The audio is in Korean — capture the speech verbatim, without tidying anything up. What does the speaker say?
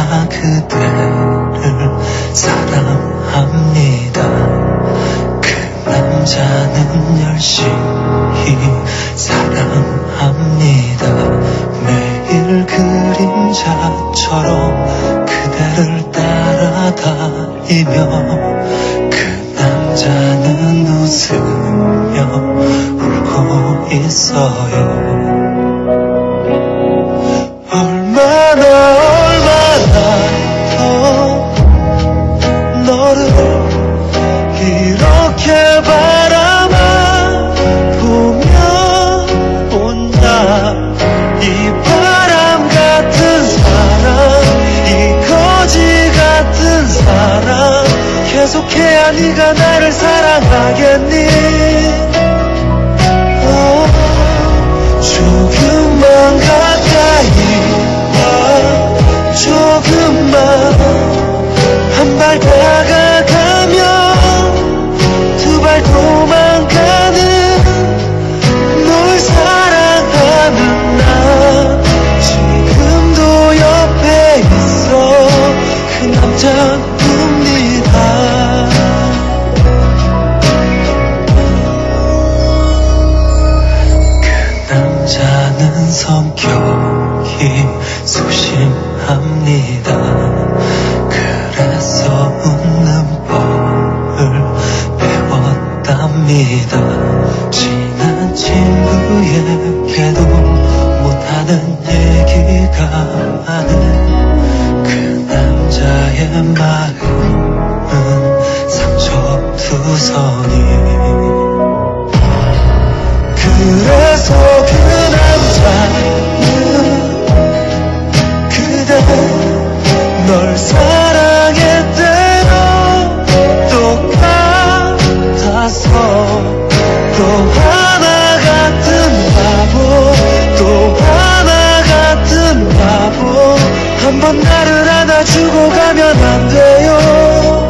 나 그대를 사랑합니다. 그 남자는 열심히 사랑합니다. 매일 그림자처럼 그대를 따라다니며 그 남자는 웃으며 울고 있어요. 얼마나 얼마나 더 너를 이렇게 바라만 보면 온다. 이 바람 같은 사랑, 이 거지 같은 사랑, 계속해야 네가 나를 사랑하겠니? 어, 조금만 가까이 와, 조금만 한 발 다가가면 두 발 도망가는 널 사랑하는 나 지금도 옆에 있어. 그 남자입니다. 그 남자는 성격이 소심합니다. 그래서 웃는 법을 배웠답니다. 친한 친구에게도 못하는 얘기가 많은 그 남자의 마음은 상처투성이. 그래서 그 남자는 그대 널 사랑했대요. 똑같아서 또 하나 같은 바보, 또 하나 같은 바보. 한번 나를 안아주고 가면 안 돼요?